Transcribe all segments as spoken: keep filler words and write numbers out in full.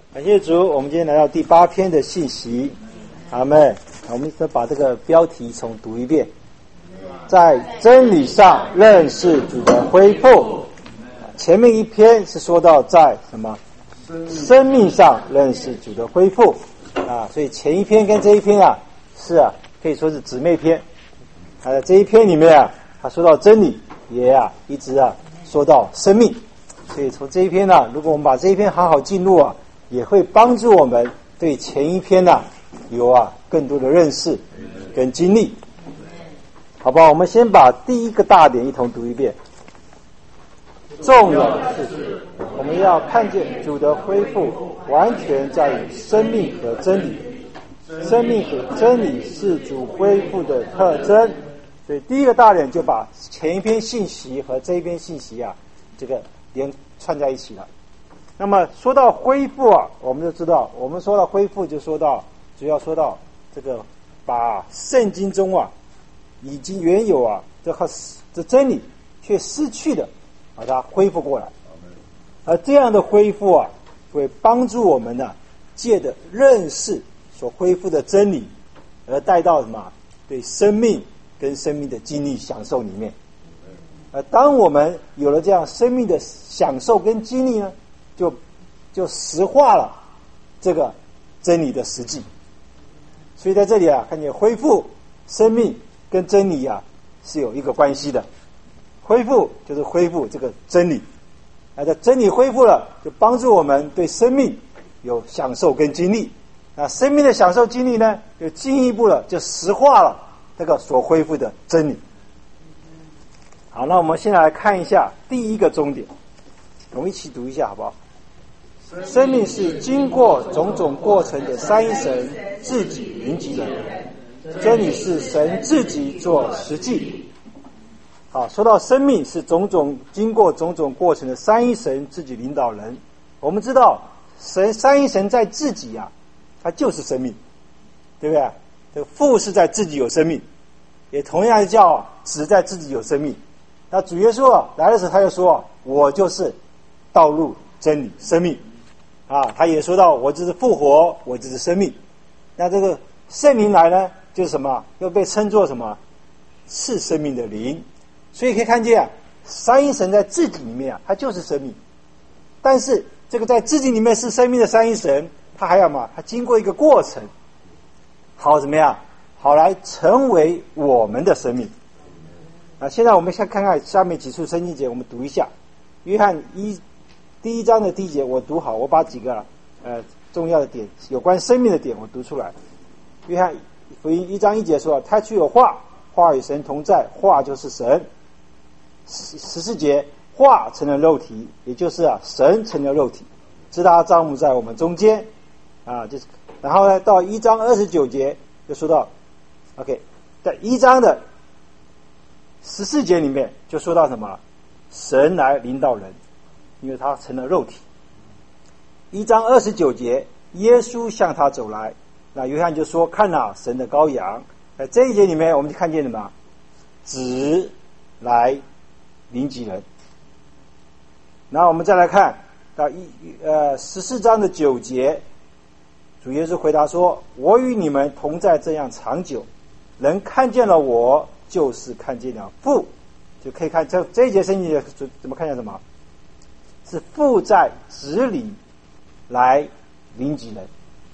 感谢主，我们今天来到第八篇的信息。阿们。我们再把这个标题重读一遍，在真理上认识主的恢复。前面一篇是说到在什么生命上认识主的恢复啊，所以前一篇跟这一篇啊是啊可以说是姊妹篇。啊，这一篇里面啊，他说到真理，也啊一直啊说到生命。所以从这一篇呢、啊，如果我们把这一篇好好进入啊，也会帮助我们对前一篇呢、啊、有啊更多的认识跟经历。好吧，我们先把第一个大点一同读一遍。重要的是，我们要看见主的恢复完全在于生命和真理。生命和真理是主恢复的特征。所以第一个大点就把前一篇信息和这一篇信息啊，这个连串在一起了。那么说到恢复啊，我们就知道，我们说到恢复，就说到主要说到这个把圣经中啊已经原有啊这和这真理却失去的，把它恢复过来。而这样的恢复啊，会帮助我们呢，借着认识所恢复的真理，而带到什么对生命跟生命的经历享受里面。而当我们有了这样生命的享受跟经历呢，就就实化了这个真理的实际。所以在这里啊，看见恢复生命跟真理啊是有一个关系的。恢复就是恢复这个真理，而这真理恢复了，就帮助我们对生命有享受跟经历。那生命的享受经历呢，就进一步了，就实化了这个所恢复的真理。好，那我们现在来看一下第一个重点，我们一起读一下好不好？生命是经过种种过程的三一神自己临及人，真理是神自己做实际。好，说到生命是种种经过种种过程的三一神自己领导人，我们知道神三一神在自己啊，它就是生命，对不对？这个父是在自己有生命，也同样叫子在自己有生命。那主耶稣啊来的时候，他就说：“我就是道路、真理、生命。”啊，他也说到：“我就是复活，我就是生命。”那这个圣灵来呢，就是什么？又被称作什么？是生命的灵。所以可以看见啊，三一神在自己里面啊，它就是生命。但是这个在自己里面是生命的三一神，它还要嘛？它经过一个过程，好怎么样？好来成为我们的生命。啊，现在我们先看看下面几处圣经节，我们读一下。约翰一第一章的第一节，我读好，我把几个呃重要的点，有关生命的点，我读出来。约翰福音一章一节说：“他具有话，话与神同在，话就是神。”十四节，话成了肉体，也就是啊，神成了肉体，知他帐幕在我们中间啊，就是。然后呢，到一章二十九节就说到 ，OK， 在一章的十四节里面就说到什么？神来领导人，因为他成了肉体。一章二十九节，耶稣向他走来，那约翰就说：“看哪，神的羔羊。”在这一节里面，我们就看见什么？子来临及人。然后我们再来看到一呃十四章的九节，主耶稣回答说：“我与你们同在这样长久，人看见了我，就是看见了父。”就可以看这这一节圣经怎么看见什么？是父在子里来临及人。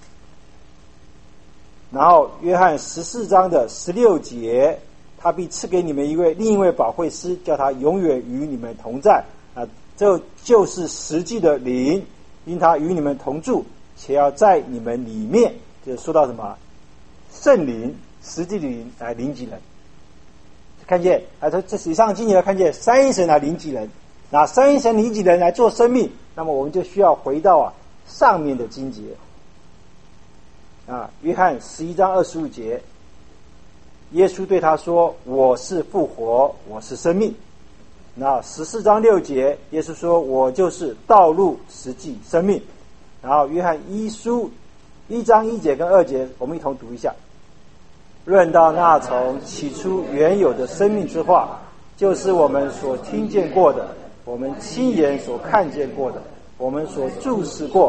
然后约翰十四章的十六节，他必赐给你们一位另一位保惠师，叫他永远与你们同在啊，这就是实际的灵，因他与你们同住，且要在你们里面。就说到什么？圣灵，实际的灵来临及人。看见啊，这以上经节看见三一神来临及人，那三一神临及人来做生命，那么我们就需要回到啊上面的经节啊，约翰十一章二十五节，耶稣对他说：“我是复活，我是生命。”那十四章六节，耶稣说：“我就是道路、实际、生命。”然后约翰一书一章一节跟二节，我们一同读一下。论到那从起初原有的生命之话，就是我们所听见过的，我们亲眼所看见过的，我们所注视过，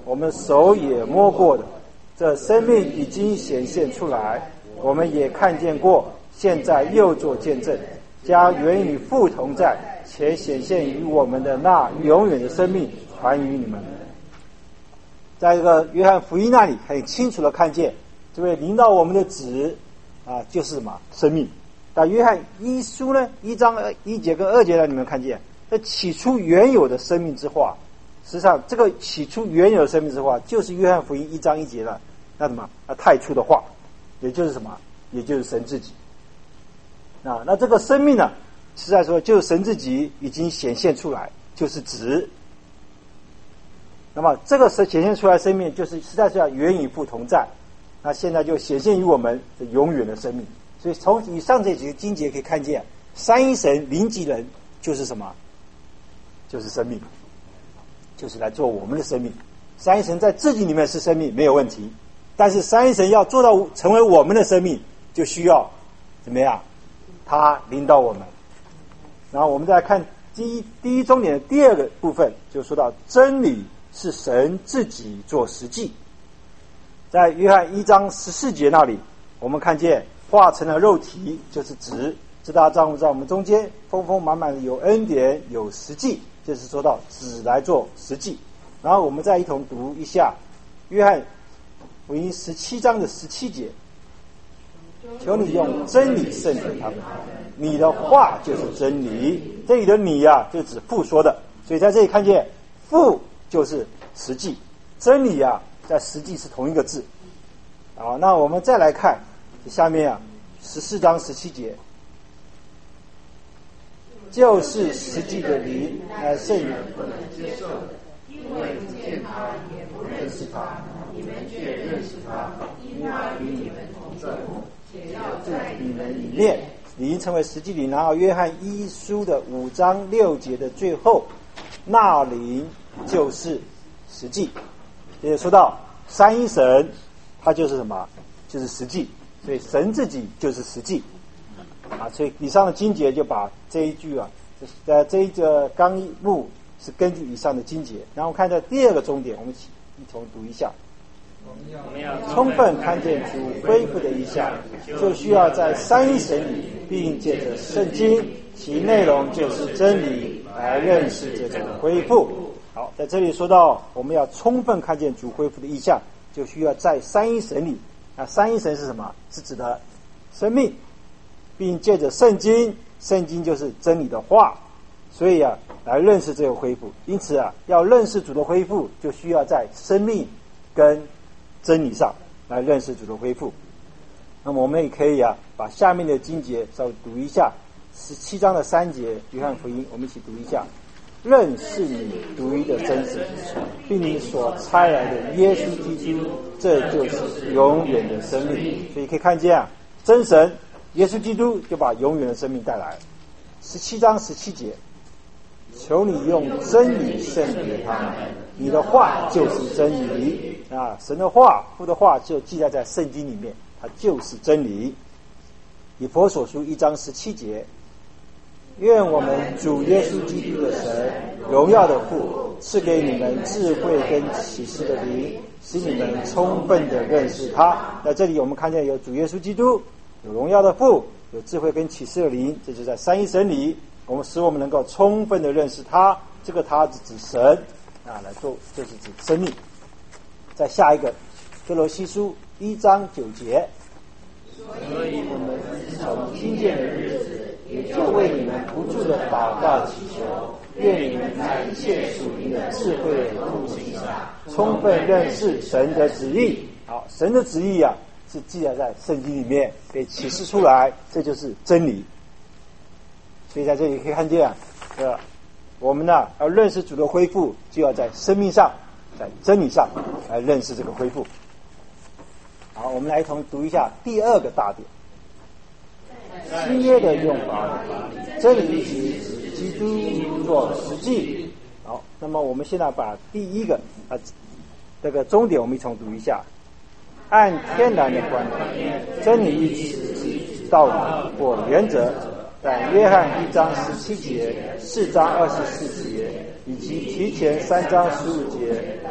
我们手也摸过的，这生命已经显现出来，我们也看见过，现在又做见证，将原与父同在且显现于我们的那永远的生命传于你们。在这个约翰福音那里很清楚的看见，这位临到我们的子啊，就是什么生命。但约翰一书呢，一章一节跟二节呢，你们看见这起初原有的生命之话，实际上这个起初原有的生命之话，就是约翰福音一章一节的那什么那太初的话，也就是什么，也就是神自己。啊，那这个生命呢，实在说就是神自己已经显现出来，就是子。那么这个是显现出来的生命，就是实在是要原与父同在，那现在就显现于我们的永远的生命。所以从以上这几个经节可以看见，三一神灵级人就是什么？就是生命，就是来做我们的生命。三一神在自己里面是生命没有问题，但是三一神要做到成为我们的生命，就需要怎么样？他领导我们。然后我们再来看第一第一重点的第二个部分，就说到真理是神自己做实际。在约翰一章十四节那里，我们看见化成了肉体，就是子，自大丈夫在我们中间，丰丰满满的有恩典有实际，就是说到子来做实际。然后我们再一同读一下约翰福音十七章的十七节，求你用真理圣洁他们，你的话就是真理。这里的你啊，就指父说的，所以在这里看见父就是实际，真理啊在实际是同一个字。好，那我们再来看下面啊十四章十七节，就是实际的灵乃圣人不能接受，因为不见他也不认识他，你们却认识他，因他与你们同住，且要在你们里面。灵成为实际灵。然后约翰一书的五章六节的最后，那灵就是实际。也说到三一神，它就是什么？就是实际。所以神自己就是实际啊。所以以上的经节就把这一句啊，呃，这一个纲目是根据以上的经节。然后看到第二个重点，我们一同读一下。充分看见主恢复的意象，就需要在三一神里，并借着圣经，其内容就是真理，来认识这种恢复。好，在这里说到我们要充分看见主恢复的意象，就需要在三一神里。那三一神是什么？是指的生命，并借着圣经，圣经就是真理的话，所以啊，来认识这个恢复。因此啊，要认识主的恢复，就需要在生命跟真理上来认识主的恢复。那么我们也可以啊，把下面的经节稍微读一下。十七章的三节，约翰福音，我们一起读一下。认识你独一的真神，并你所差来的耶稣基督，这就是永远的生命。所以可以看见啊，真神耶稣基督就把永远的生命带来。十七章十七节，求你用真理圣洁他们，你的话就是真理啊！神的话，父的话就记载在圣经里面，它就是真理。以弗所书一章十七节，愿我们主耶稣基督的神，荣耀的父，赐给你们智慧跟启示的灵，使你们充分的认识他。在这里我们看见有主耶稣基督，有荣耀的父，有智慧跟启示的灵，这就在三一神里，我们使我们能够充分的认识他。这个他是指神啊，来做就是指生命。再下一个哥罗西书一章九节，所以我们自从听见的日子，也就为你们不住的祷告祈求，愿你们在一切属灵的智慧和悟性上，充分认识神的旨意。好，神的旨意啊，是记载在圣经里面，被启示出来，这就是真理。所以在这里可以看见啊，呃，我们呢要认识主的恢复，就要在生命上，在真理上来认识这个恢复。好，我们来一同读一下第二个大点。新约的用法，真理即指基督做实际。好，那么我们现在把第一个啊这个终点我们一同读一下。按天然的观点，真理一词指道理或原则，但约翰一章十七节、四章二十四节以及提前三章十五节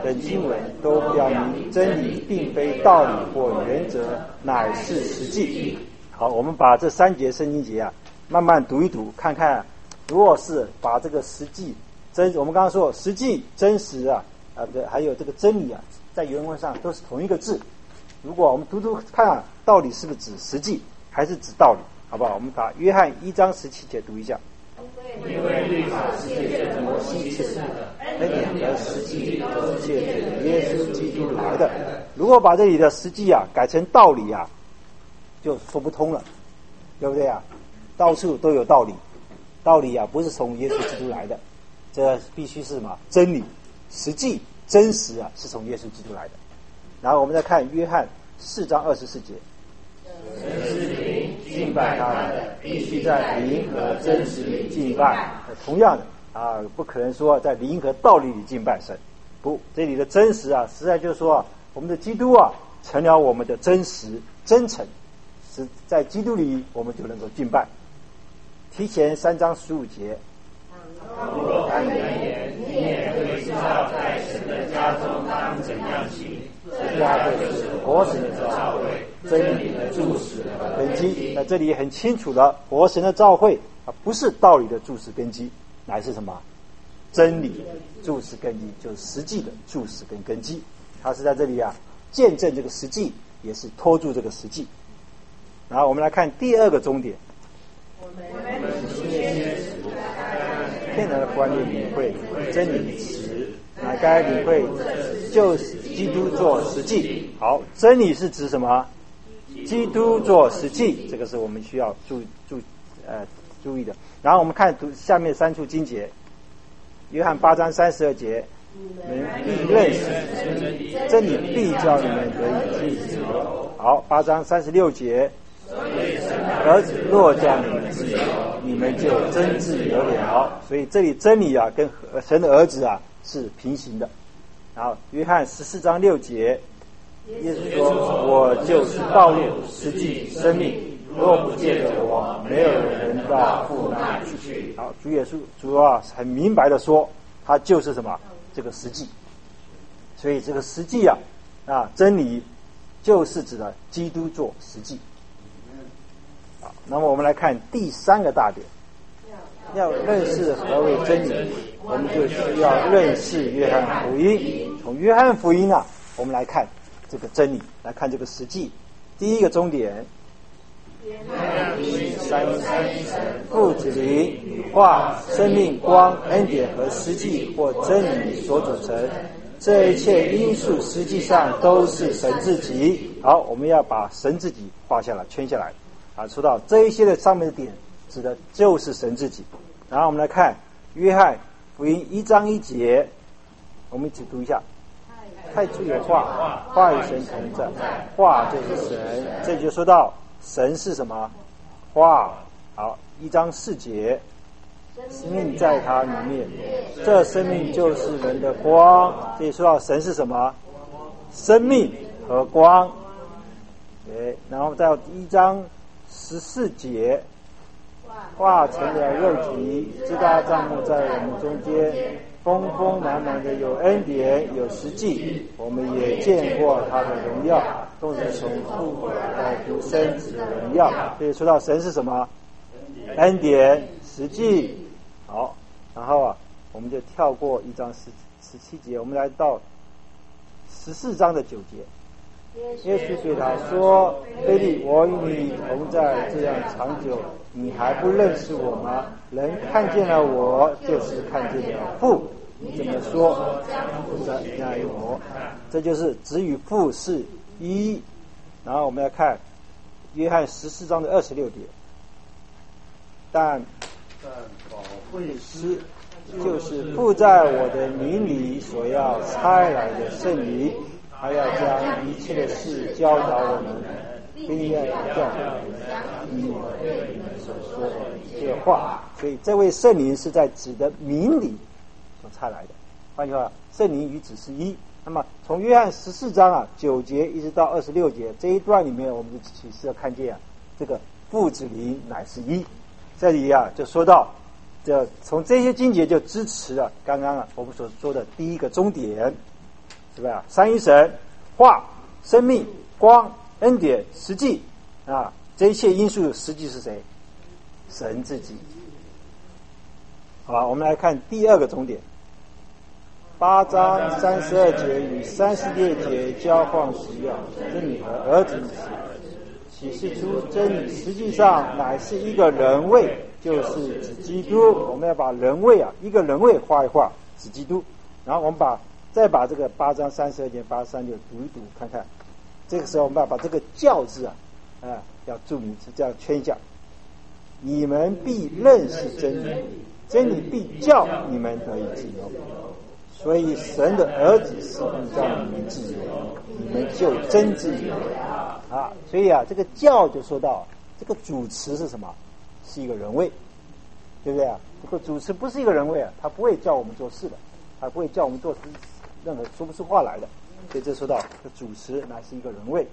等经文都表明真理并非道理或原则，乃是实际。好，我们把这三节圣经节啊慢慢读一读，看看如果是把这个实际真，我们刚刚说实际真实啊啊对，还有这个真理啊，在原文上都是同一个字。如果我们读读看啊，道理是不是指实际还是指道理，好不好？我们把约翰一章十七节读一下。 因为律法是借着摩西赐的，恩典和实际都是借着耶稣基督来的。 如果把这里的实际啊改成道理啊，就说不通了，对不对啊？到处都有道理，道理啊不是从耶稣基督来的，这必须是什么？真理、实际、真实啊是从耶稣基督来的。然后我们再看约翰四章二十四节。 神是灵，敬拜他的必须在灵和真实里敬拜。 同样的啊，不可能说在灵和道理里敬拜神。不，这里的真实啊，实在就是说啊，我们的基督啊，成了我们的真实、真诚，是在基督里我们就能够敬拜。提前三章十五节。 若按人言，你也会知道在神的家中当怎样行。这家就是活神的召会，真理的注释和根基。 那这里很清楚了，活神的召会啊，不是道理的注释根基，乃是什么？真理注释根基，就是实际的注释跟根基。它是在这里啊，见证这个实际，也是托住这个实际。然后我们来看第二个终点。 我们先天然的观念领会真理时，乃该领会就是基督做实际。好，真理是指什么？基督做实际，这个是我们需要注注呃注意的。然后我们看读下面三处经节，约翰八章三十二节，你们必认识真理，必叫你们得以自由。好，八章三十六节，儿子若叫你们自由，你们就真自由了。所以这里真理啊，跟神的儿子啊是平行的。然后约翰十四章六节，耶稣说：“我就是道路、实际、生命，若不借着我，没有人到父那里去。”好，主耶稣主啊很明白的说，他就是什么？这个实际。所以这个实际啊啊真理就是指的基督做实际。好，那么我们来看第三个大点，要认识何为真理，我们就需要认识约翰福音。从约翰福音啊，我们来看这个真理，来看这个实际。第一个终点，三父子灵与化，生命、光、恩典和实际或真理所组成。这一切因素实际上都是神自己。好，我们要把神自己画下来、圈下来啊。说到这一些的上面的点，指的就是神自己。然后我们来看约翰福音一章一节，我们一起读一下。太初有话，话与神同在，话就是神。这里就说到神是什么？话。好，一章四节，生命在他里面，这生命就是人的光。这里说到神是什么？生命和光。对，然后到一章十四节，话成了肉体，知道帐幕在我们中间，丰丰满满的有恩典有实际，我们也见过他的荣耀，都是从父来独生子的荣耀。所以说到神是什么？恩典实际。好，然后啊我们就跳过一章十十七节，我们来到十四章的九节。耶稣对他说：“腓利，我与你同在这样长久，你还不认识我吗？人看见了我，就是看见了父。你怎么说？不在那有我。”这就是子与父是一。然后我们来看约翰十四章的二十六节。但但保惠师就是父在我的名里所要差来的圣灵，还要将一切的事教导我们，并要教导我们依我对你们所说的一切话。所以这位圣灵是在指的名里所差来的。换句话，圣灵与子是一。那么从约翰十四章啊九节一直到二十六节这一段里面，我们就启示要看见啊，这个父子灵乃是一。这里啊就说到，这从这些经节就支持了刚刚啊我们所说的第一个终点。 是不是？三一神、化、生命、光、恩典、实际啊，这一切因素实际是谁？神自己。好吧，我们来看第二个重点。八章三十二节与三十六节交换使用真理和儿子启示出真理，实际上乃是一个人位，就是指基督。我们要把人位啊，一个人位画一画，指基督。然后我们把再把这个八章三十二节八三六读一读，看看。这个时候我们要把这个教字啊，啊要注明是这样圈一下。你们必认识真理，真理必叫你们得以自由。所以神的儿子是必让你们自由，你们就真自由啊！所以啊，这个教就说到这个主词是什么？是一个人位，对不对啊？这个主词不是一个人位啊，他不会叫我们做事的，他不会叫我们做任何说不出话来的。所以这说到这主词乃是一个人位。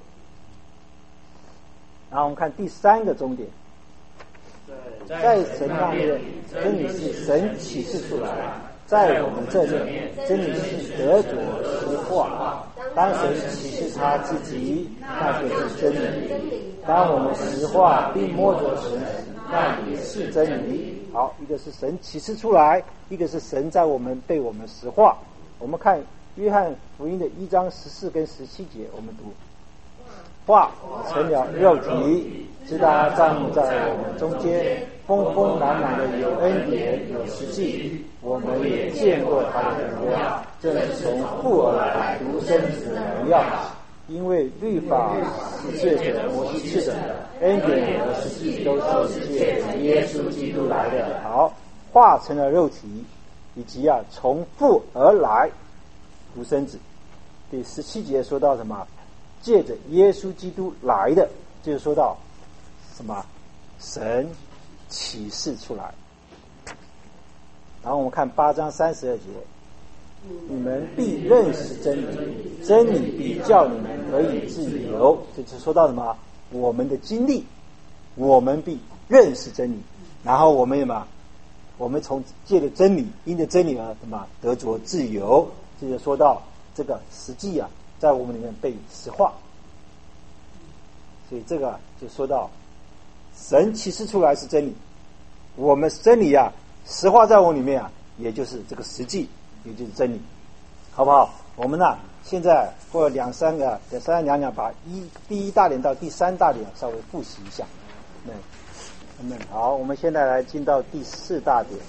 然后我们看第三个重点，在神方面，真理是神启示出来。在我们这里，真理是得着实化。当神启示他自己，那就是真理。当我们实化并摸着神，那也是真理。好，一个是神启示出来，一个是神在我们被我们实化。我们看约翰福音的一章十四跟十七节，我们读：话成了肉体，知他站在我们中间，丰丰满满的有恩典有实际。我们也见过他的荣耀，正是从父而来独生子的荣耀。因为律法是借着摩西赐的，恩典和实际都是借着耶稣基督来的。好，化成了肉体，以及啊从父而来独生子。第十七节说到什么？借着耶稣基督来的，就是说到什么？神启示出来。然后我们看八章三十二节，你们必认识真理，真理必叫你们得以自由。这就说到什么？我们的经历，我们必认识真理，然后我们什么？我们从借着真理，因着真理而什么得着自由。这就说到这个实际啊，在我们里面被实化。所以这个就说到神启示出来是真理，我们真理啊实化在我里面啊，也就是这个实际，也就是真理，好不好？我们呢现在过两三个两三两两把一第一大点到第三大点稍微复习一下。对，嗯，好，我们现在来进到第四大点。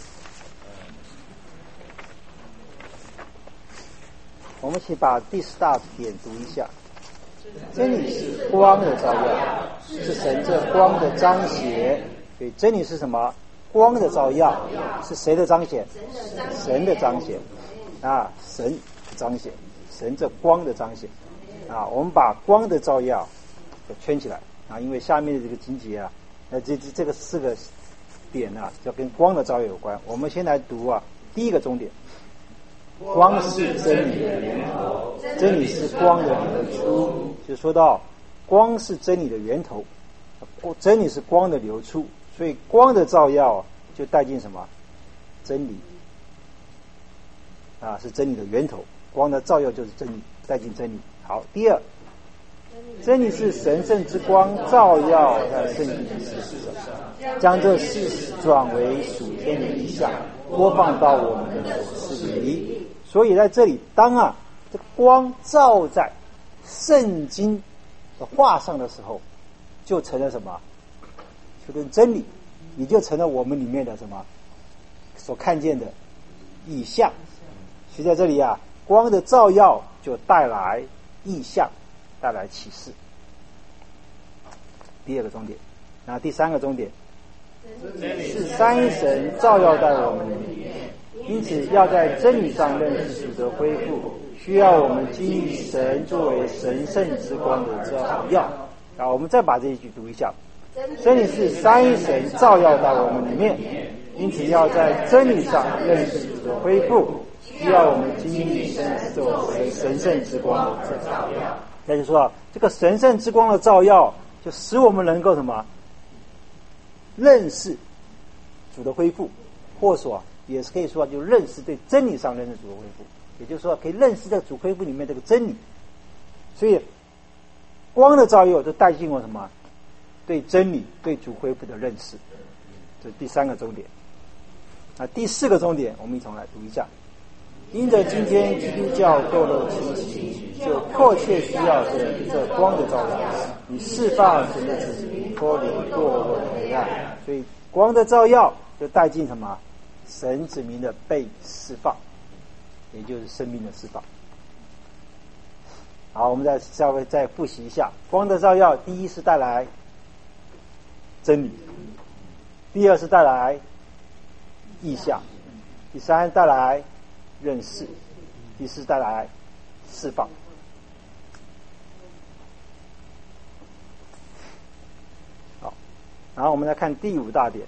我们请把第四大点读一下。真理是光的照耀，是神这光的彰显。对，真理是什么？光的照耀，是谁的彰显？神的彰显啊，神的彰显，神这光的彰显啊。我们把光的照耀给圈起来啊，因为下面的这个经节啊，那这这这个四个点啊，要跟光的照耀有关。我们先来读啊，第一个重点。光是真理的源头，真理是光的流出，就说到光是真理的源头，真理是光的流出，所以光的照耀就带进什么？真理啊，是真理的源头，光的照耀就是真理，带进真理。好，第二，真理是神圣之光，照耀在圣经的事实上，将这事实转为属天的意象，播放到我们的所思里。所以在这里，当啊这光照在圣经的画上的时候，就成了什么？就跟真理，你就成了我们里面的什么所看见的意象。所以在这里啊，光的照耀就带来意象，带来启示。第二个重点，那第三个重点是三一神照耀在我们里面。因此要在真理上认识主的恢复，需要我们经历神作为神圣之光的照耀。啊，我们再把这一句读一下：真理是三一神照耀在我们里面，因此要在真理上认识主的恢复，需要我们经历神作为神圣之光的照耀。那就说这个神圣之光的照耀，就使我们能够什么认识主的恢复，或说也是可以说就认识对真理上认识主的恢复。 也就是说可以认识这个主恢复里面这个真理。所以光的照耀就带进我什么？对真理、对主恢复的认识，这是第三个重点。那第四个重点，我们一同来读一下。因着今天基督教堕落侵袭，就迫切需要这这光的照耀，以释放神的子民脱离堕落的黑暗。所以光的照耀就带进什么？神子民的被释放，也就是生命的释放。好，我们再稍微再复习一下光的照耀。第一是带来真理，第二是带来意象，第三带来认识，第四带来释放。好，然后我们来看第五大点，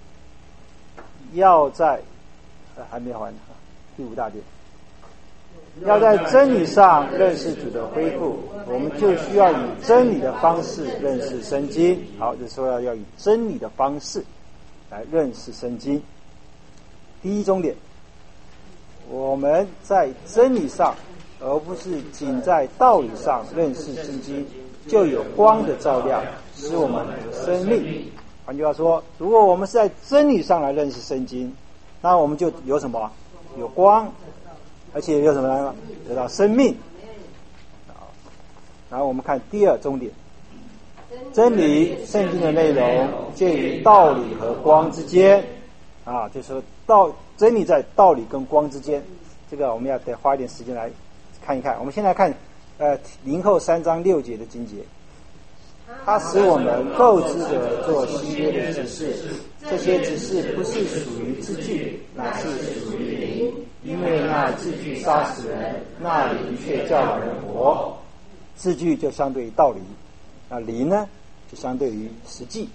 要在呃还没完，第五大点要在真理上认识主的恢复，我们就需要以真理的方式认识圣经。好，就说要要以真理的方式来认识圣经。第一重点，我们在真理上，而不是仅在道理上认识圣经，就有光的照亮，使我们得生命。换句话说，如果我们是在真理上来认识圣经，那我们就有什么？有光，而且有什么呢？得到生命。然后我们看第二重点，真理圣经的内容介于道理和光之间啊，就是说道真理在道理跟光之间，这个我们要得花一点时间来看一看。我们先来看呃林后三章六节的经节，它使我们够资格做新约的指示，这些指示不是属于字句，乃是属于灵，因为那字句杀死人，那灵却叫人活。字句就相对于道理，那灵呢就相对于实际。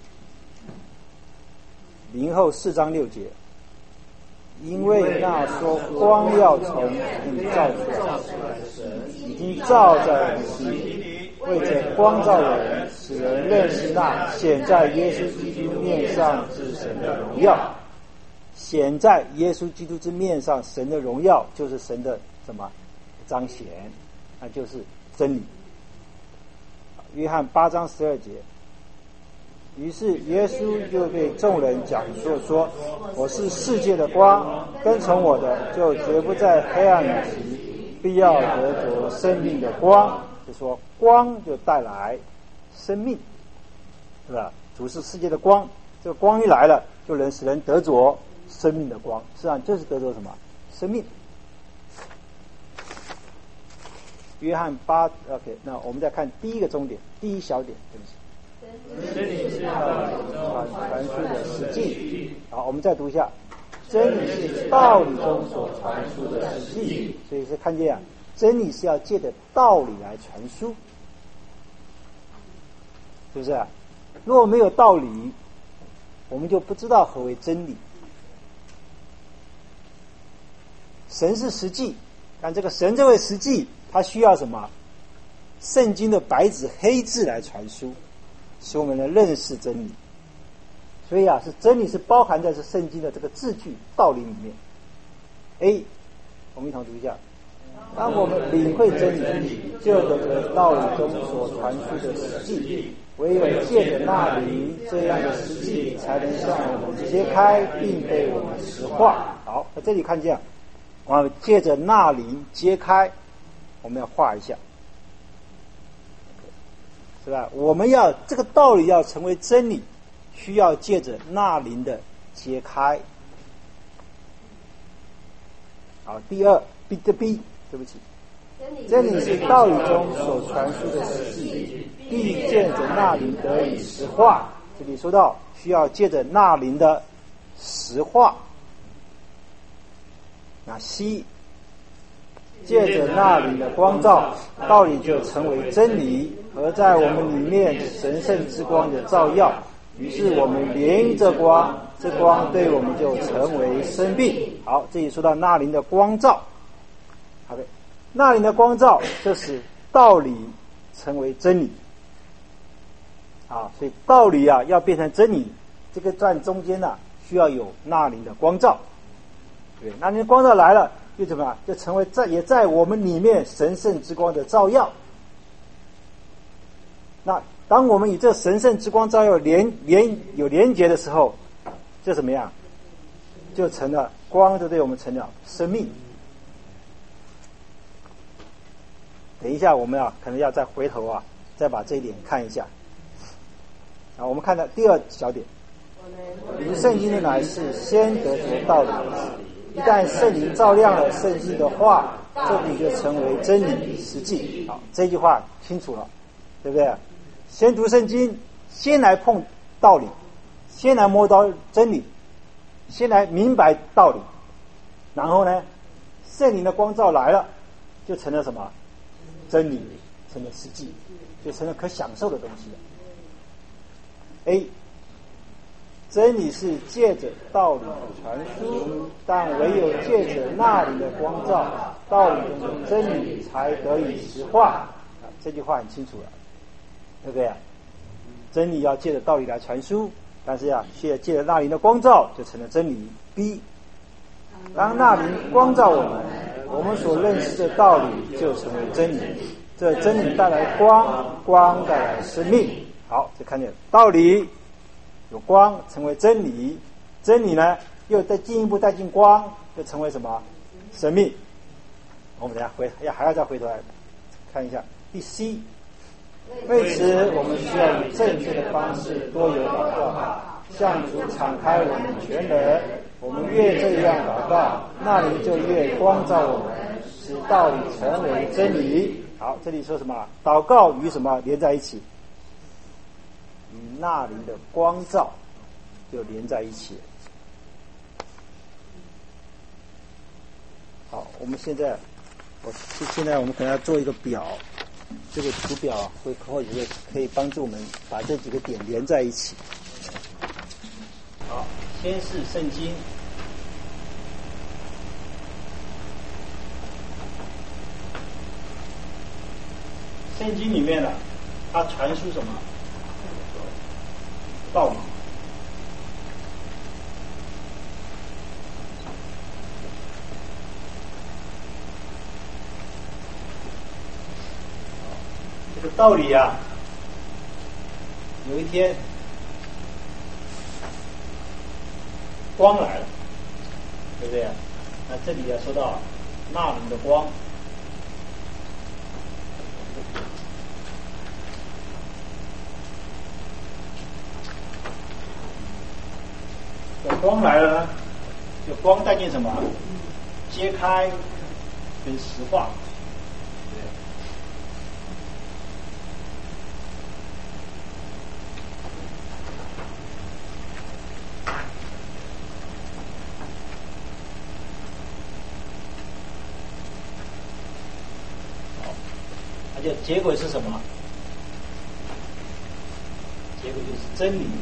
林后四章六节，因为那说光要从你照出来的神，已经照在我们心里，为着光照人，使人认识那显在耶稣基督面上之神的荣耀。显在耶稣基督之面上神的荣耀，就是神的什么彰显，那就是真理。约翰八章十二节，于是耶稣就对众人讲述说，我是世界的光，跟从我的就绝不在黑暗里行，必要得着生命的光。就说光就带来生命，是吧？主是世界的光，这个光一来了，就能使人得着生命的光，实际上就是得着什么？生命。约翰八 ，OK， 那我们再看第一个重点，第一小点，对不起。 真理是道理中传输的实际。好，我们再读一下，真理是道理中所传输的实际。所以是看见啊，真理是要借着道理来传输，是不是啊？如果没有道理，我们就不知道何为真理。神是实际，但这个神这位实际，它需要什么？圣经的白纸黑字来传输，使我们能认识真理。所以啊，是真理是包含在这圣经的这个字句道理里面。A， 我们一同读一下。当我们领会真理，就得着道理中所传输的实际。唯有借着那灵，这样的实际才能向我们揭开，并被我们实化。好，在这里看见，我们借着那灵揭开，我们要画一下，是吧？我们要这个道理要成为真理，需要借着那灵的揭开。好，第二 B 的 B， 对不起，真理是道理中所传输的实际，必借着那灵得以实化。这里说到需要借着那灵的实化。那 C， 借着那灵的光照，道理就成为真理，和在我们里面神圣之光的照耀。于是我们连于这光，这光对我们就成为生命。好，这里说到那灵的光照。好的，那灵的光照就使道理成为真理。啊，所以道理啊要变成真理，这个段中间呢、啊、需要有那灵的光照。对，那灵的光照来了， 就怎么样？就成为在也在我们里面神圣之光的照耀。那当我们与这神圣之光照耀连连有连结的时候，就怎么样？就成了光，就对我们成了生命。等一下，我们啊可能要再回头啊，再把这一点看一下。啊，我们看到第二小点，读圣经的乃是先得着道理，一旦圣灵照亮了圣经的话，这笔就成为真理实际。好，这句话清楚了，对不对？先读圣经，先来碰道理，先来摸到真理，先来明白道理，然后呢，圣灵的光照来了，就成了什么？真理，成了实际，就成了可享受的东西了。A， 真理是借着道理的传输，但唯有借着那灵的光照，道理中的真理才得以实化。啊，这句话很清楚了，对不对啊？真理要借着道理来传输，但是呀，借借着那灵的光照，就成了真理。B， 当那灵光照我们，我们所认识的道理就成为真理。这真理带来光，光带来生命。好，就看见道理有光成为真理，真理呢又再进一步带进光，就成为什么？生命。我们等一下回要还要再回头来看一下第 C。为此，我们需要以正确的方式多有祷告，向主敞开我们的全人。我们越这样祷告，那灵就越光照我们，使道理成为真理。好，这里说什么？祷告与什么连在一起？与那灵的光照就连在一起了。好，我们现在，我现在我们可能要做一个表，这个图表啊，会或者会可以帮助我们把这几个点连在一起。好，先是圣经。圣经里面呢，它传输什么？道理。这个道理啊，有一天光来了，对不对啊？那这里要说到那灵的光。这光来了呢，就光带进什么？揭开跟实化。那就结果是什么？结果就是真理。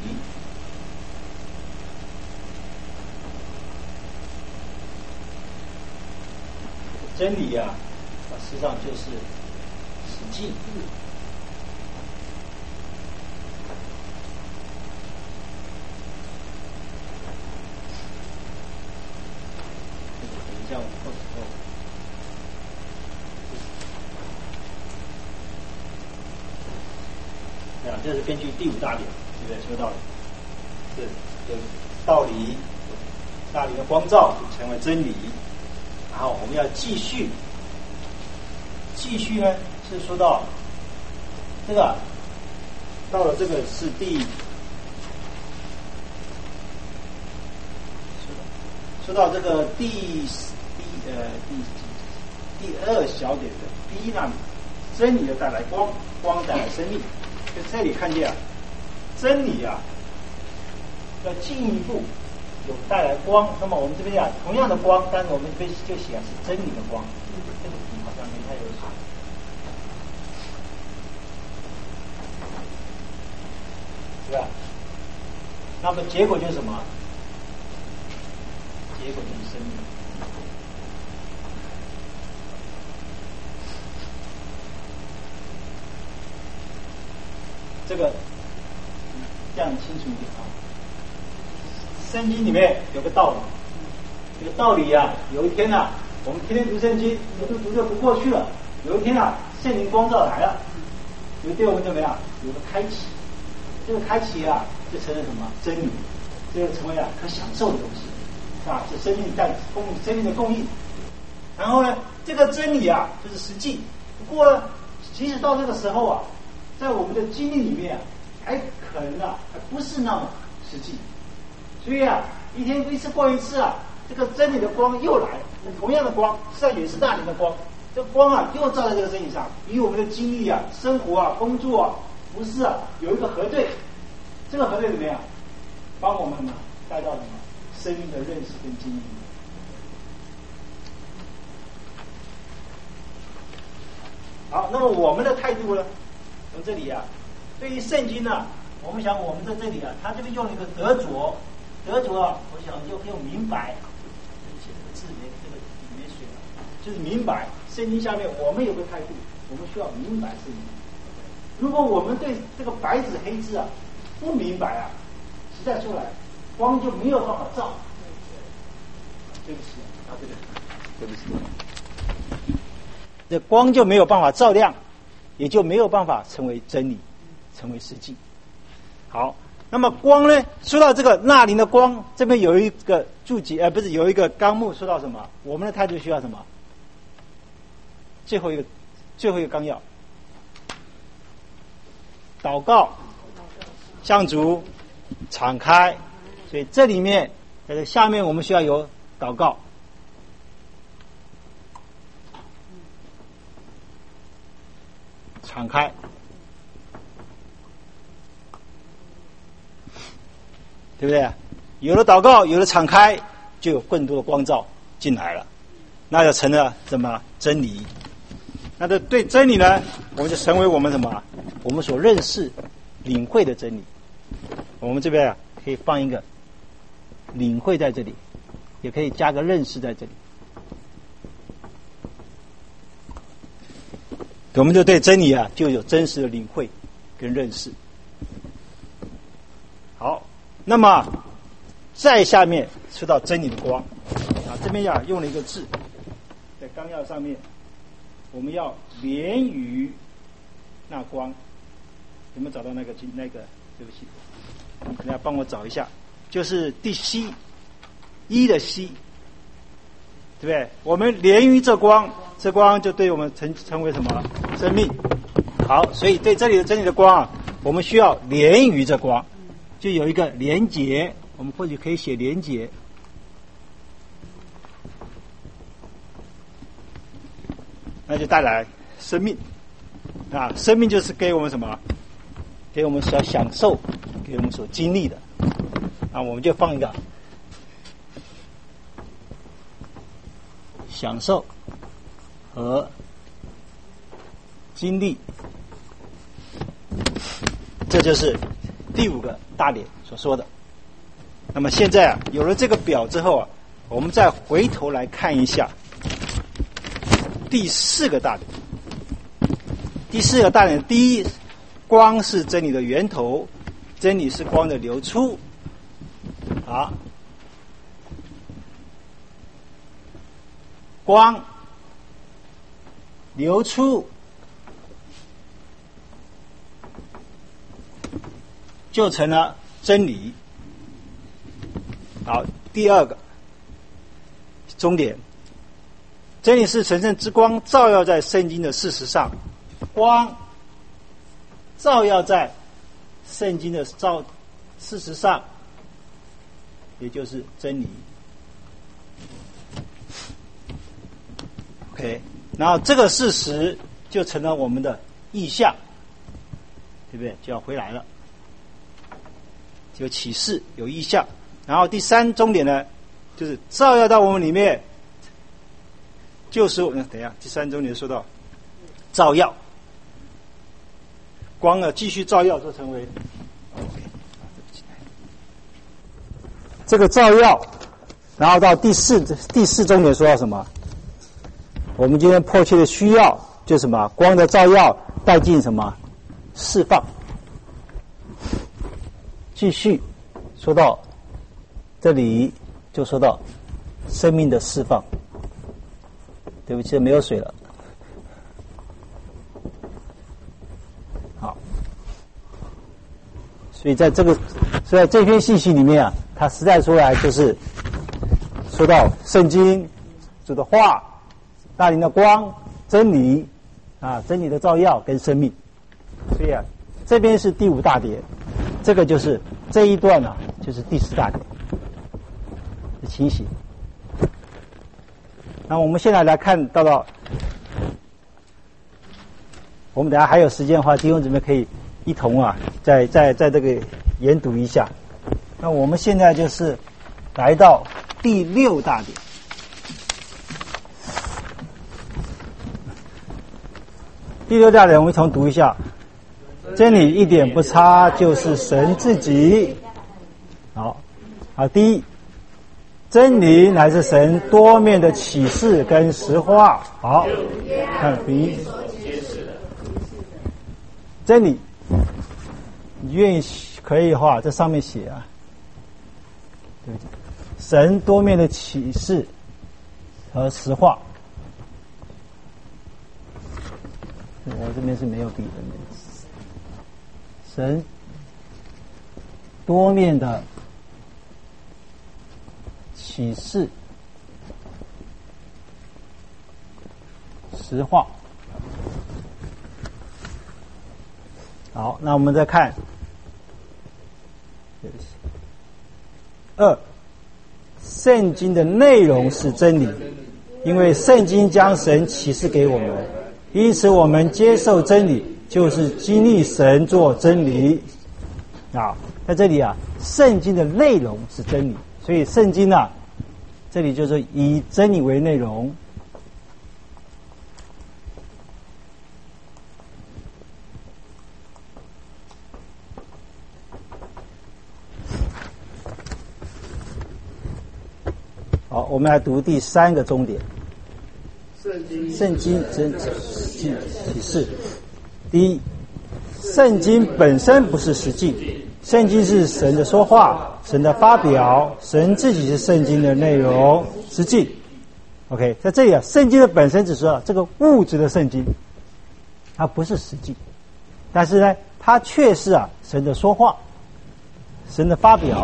真理啊，它实际上就是实际。等一下，我或者说，啊，这是根据第五大点，对不对？说道理，是有道理，大理的光照就成为真理。然后我们要继续，继续呢是说到这个，到了这个是第，说到这个第第呃第第二小点的第一那里，真理的带来光，光带来生命。就这里看见啊，真理啊要进一步。有带来光，那么我们这边讲同样的光，但是我们这边就写是真理的光，这个题好像没太有写，是吧？那么结果就是什么？结果就是生命。这个这样清楚一点啊。圣经里面有个道理，这个道理啊，有一天啊， 我们天天读圣经，读读就读过去了。有一天啊，圣灵光照来了，就对我们怎么样？有个开启。这个开启啊，就成了什么真理？这个成为啊可享受的东西，啊，是生命带供生命的供应。然后呢，这个真理啊，就是实际。不过呢，即使到这个时候啊，在我们的经历里面啊，还可能啊，还不是那么实际。所以啊，一天一次过一次啊，这个真理的光又来，同样的光，实际上也是大灵的光。这光啊，又照在这个真理上，与我们的经历啊、生活啊、工作啊、服事啊，有一个核对。这个核对怎么样？帮我们呢带到什么生命的认识跟经历。好，那么我们的态度呢？从这里啊，对于圣经呢，我们想我们在这里啊，他这边用了一个得着，得着啊，我想就用明白，写这个字没这个里面写了，就是明白。圣经下面我们有个态度，我们需要明白圣经。如果我们对这个白纸黑字啊不明白啊，实在出来光就没有办法照。对不起啊，这个对不起。这光就没有办法照亮，也就没有办法成为真理，成为实际。好，那么光呢？说到这个纳灵的光，这边有一个注解，呃，不是有一个纲目，说到什么？我们的态度需要什么？最后一个，最后一个纲要，祷告，向主敞开。所以这里面，在这下面我们需要有祷告。敞开，对不对？有了祷告，有了敞开，就有更多的光照进来了，那就成了什么真理？那这对真理呢，我们就成为我们什么？我们所认识、领会的真理。我们这边啊，可以放一个领会在这里，也可以加个认识在这里。我们就对真理啊，就有真实的领会跟认识。好，那么再下面说到真理的光啊，这边呀用了一个字，在纲要上面，我们要连于那光，有没有找到那个那个？对不起，你可能要帮我找一下，就是第西一的西，对不对？我们连于这光，这光就对我们成成为什么生命？好，所以对这里的真理的光啊，我们需要连于这光，就有一个连结，我们或许可以写连结。那就带来生命啊，生命就是给我们什么？给我们所享受，给我们所经历的啊，我们就放一个享受和经历，这就是第五个大点所说的。那么现在啊，有了这个表之后啊，我们再回头来看一下第四个大点。第四个大点，第一，光是真理的源头，真理是光的流出。好，光流出就成了真理。好，第二个终点，真理是神圣之光，照耀在圣经的事实上。光照耀在圣经的照事实上，也就是真理。OK， 然后这个事实就成了我们的意象，对不对？就要回来了，有启示，有意象。然后第三终点呢，就是照耀到我们里面，就是我们等一下，第三终点说到照耀。光呢，继续照耀，就成为 OK。这个照耀，然后到第四第四重点说到什么？我们今天迫切的需要，就是什么？光的照耀带进什么？释放。继续说到这里，就说到生命的释放。 对不起，没有水了。好，所以在这个，所以在这篇信息里面啊，它实在出来就是说到圣经主的话、大灵的光、真理啊，真理的照耀跟生命。所以啊，这边是第五大点，这个就是这一段啊，就是第四大点的情形。那我们现在来看到到，我们等一下还有时间的话，弟兄姊妹可以一同啊，在在在这个研读一下。那我们现在就是来到第六大点。第六大点，我们一同读一下：真理一点不差，就是神自己。好，好，第一。真理乃是神多面的启示跟实话。好，看第一，真理，你愿意可以的话，在上面写啊，对不对？神多面的启示和实话。我这边是没有笔的，神多面的启示实话。好，那我们再看二，圣经的内容是真理，因为圣经将神启示给我们，因此我们接受真理就是经历神做真理。啊，在这里啊，圣经的内容是真理，所以圣经啊这里就是以真理为内容。好，我们来读第三个重点。圣经真启示。第一，圣经本身不是实际，圣经是神的说话，神的发表，神自己是圣经的内容，实际。OK， 在这里啊，圣经的本身只是这个物质的圣经，它不是实际，但是呢，它却是啊神的说话，神的发表。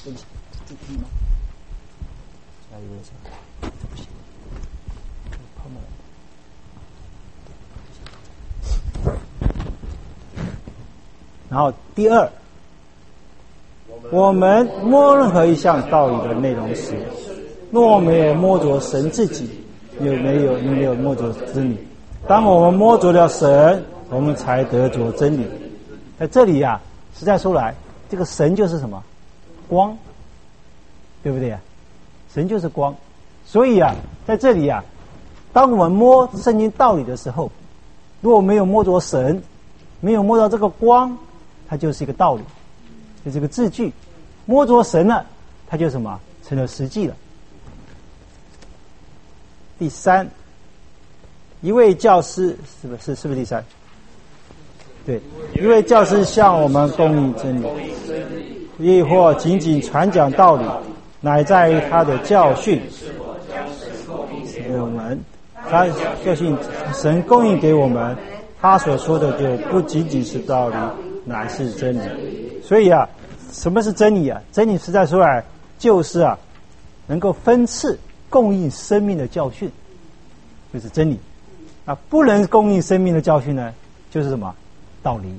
然后第二，我们摸任何一项道理的内容时，若没有摸着神自己，又没有又没有摸着真理。当我们摸着了神，我们才得着真理。在这里啊，实在说来，这个神就是什么？光，对不对啊？神就是光。所以啊，在这里啊，当我们摸圣经道理的时候，如果没有摸着神，没有摸到这个光，它就是一个道理，就是一个字句。摸着神了，它就什么成了实际了。第三，一位教师是不是是不是第三？对，一位教师向我们供应真理，亦或仅仅传讲道理，乃在于他的教训。我们他教训神供应给我们，他所说的就不仅仅是道理，乃是真理。所以啊，什么是真理啊？真理实在说来，就是啊，能够分赐供应生命的教训，就是真理。啊，不能供应生命的教训呢，就是什么？道理。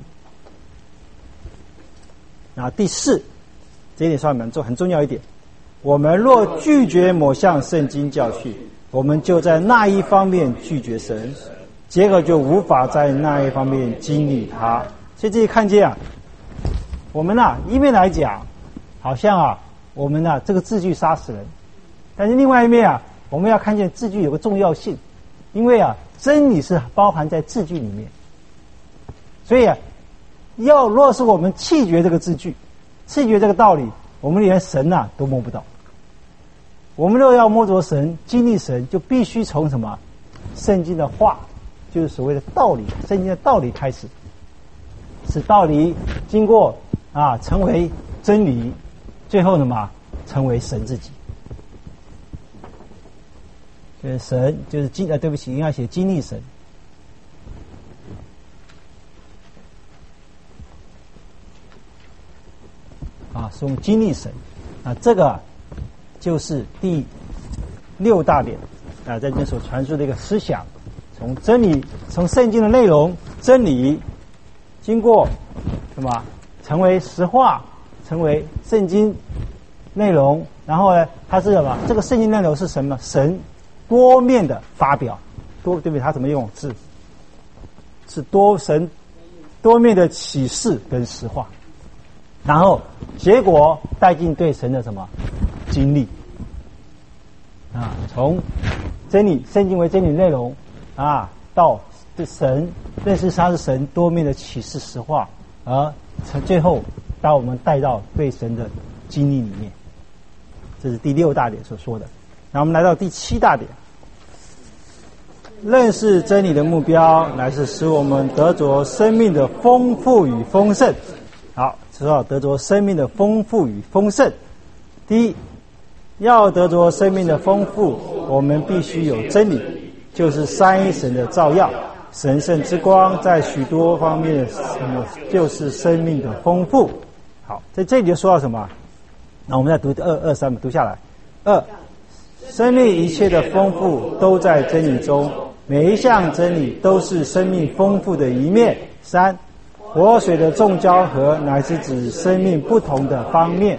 然后第四，这一点上蛮重很重要一点。我们若拒绝某项圣经教训，我们就在那一方面拒绝神，结果就无法在那一方面经历它。所以这里看见啊，我们啊一面来讲，好像啊我们啊这个字句杀死人，但是另外一面啊，我们要看见字句有个重要性，因为啊真理是包含在字句里面，所以啊要若是我们弃绝这个字句，弃绝这个道理，我们连神啊都摸不到。我们若要摸着神、经历神，就必须从什么？圣经的话，就是所谓的道理，圣经的道理开始，使道理经过啊成为真理，最后呢嘛成为神自己。 就是神，就是经呃，对不起，应该写经历神。啊，是用经历神啊，这个就是第六大点啊，在这所传输的一个思想，从真理，从圣经的内容，真理经过什么成为实话，成为圣经内容，然后呢，它是什么？这个圣经内容是什么？神多面的发表，多对不对？它怎么用？是是多神多面的启示跟实话。然后结果带进对神的什么经历啊？从真理圣经为真理内容啊，到对神认识他是神多面的启示实话，而最后把我们带到对神的经历里面。这是第六大点所说的。那我们来到第七大点，认识真理的目标乃是使我们得着生命的丰富与丰盛。好，知道得着生命的丰富与丰盛。第一，要得着生命的丰富，我们必须有真理，就是三一神的照耀，神圣之光，在许多方面就是生命的丰富。好，在这里就说到什么？那我们再读二二三，读下来。二，生命一切的丰富都在真理中，每一项真理都是生命丰富的一面。三，活水的众交合乃是指生命不同的方面。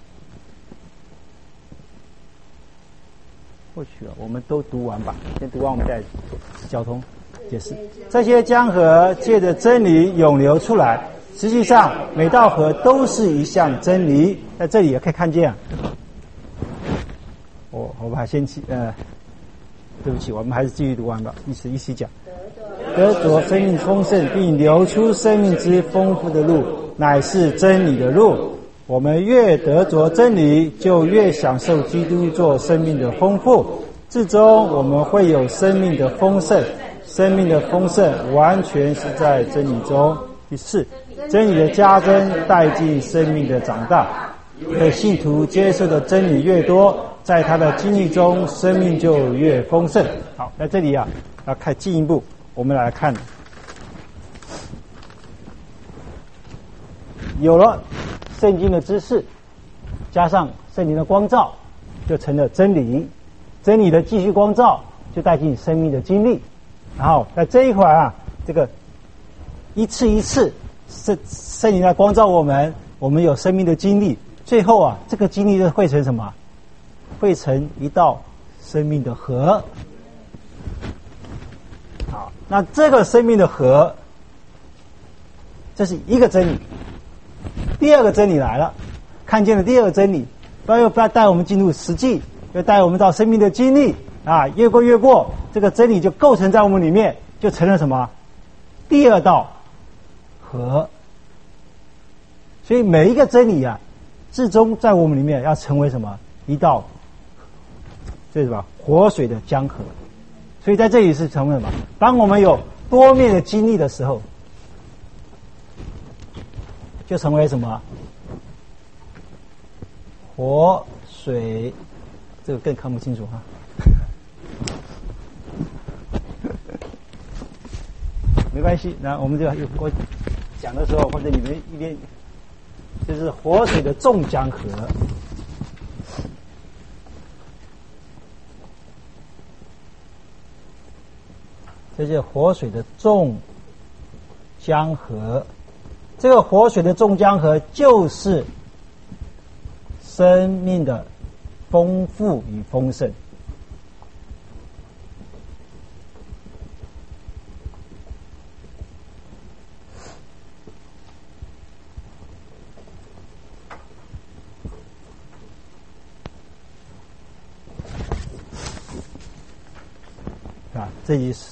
或许我们都读完吧，先读完我们再交通解释。这些江河借着真理涌流出来，实际上每道河都是一项真理。在这里也可以看见啊，我我把它先起呃，对不起，我们还是继续读完吧，一起一起讲。得着生命丰盛，并流出生命之丰富的路，乃是真理的路。我们越得着真理，就越享受基督做生命的丰富，至终我们会有生命的丰盛。生命的丰盛完全是在真理中。第四，真理的加增带进生命的长大。被信徒接受的真理越多，在他的经历中，生命就越丰盛。好，在这里啊，要看进一步，我们来看，有了圣经的知识，加上圣经的光照，就成了真理。真理的继续光照，就带进生命的经历。然后在这一块啊，这个一次一次圣圣灵来光照我们，我们有生命的经历。最后啊，这个经历就汇成什么？汇成一道生命的河。好，那这个生命的河，这是一个真理。第二个真理来了，看见了第二个真理，不要又不要带我们进入实际，又带我们到生命的经历啊，越过越过，这个真理就构成在我们里面，就成了什么？第二道河。所以每一个真理啊，至终在我们里面要成为什么？一道，这是什么？活水的江河。所以在这里是成为什么？当我们有多面的经历的时候，就成为什么？活水，这个更看不清楚哈。没关系，那我们就我讲的时候，或者你们一边就是活水的众江河。这就是活水的众江河。这个活水的众江河就是生命的丰富与丰盛。啊，这一是。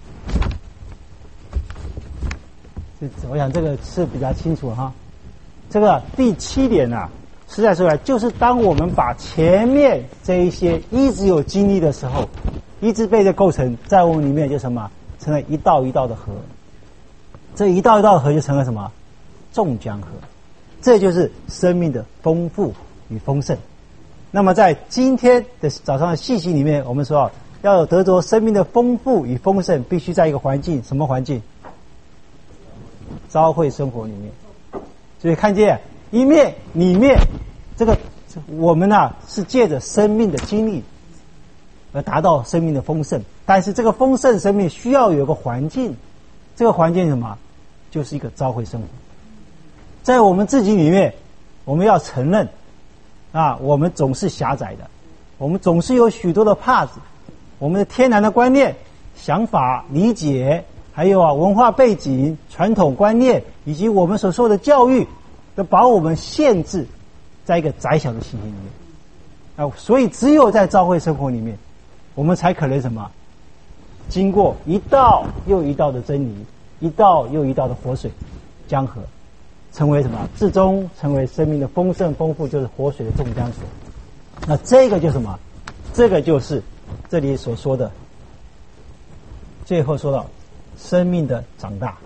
我想这个是比较清楚哈。这个第七点啊，实在说来，就是当我们把前面这一些一直有经历的时候，一直被这构成在我们里面，就什么成了一道一道的河。这一道一道的河就成了什么？众江河。这就是生命的丰富与丰盛。那么在今天的早上的信息里面，我们说要有得着生命的丰富与丰盛，必须在一个环境，什么环境？教会生活里面。所以看见一面里面这个我们啊是借着生命的经历而达到生命的丰盛，但是这个丰盛生命需要有一个环境，这个环境是什么？就是一个教会生活。在我们自己里面，我们要承认啊，我们总是狭窄的，我们总是有许多的怕子，我们的天然的观念、想法、理解，还有啊文化背景、传统观念，以及我们所受的教育，都把我们限制在一个窄小的信息里面啊，所以只有在教会生活里面，我们才可能什么？经过一道又一道的真理，一道又一道的活水江河，成为什么？至终成为生命的丰盛丰富，就是活水的众江所。那这个就是什么？这个就是这里所说的，最后说到生命的长大。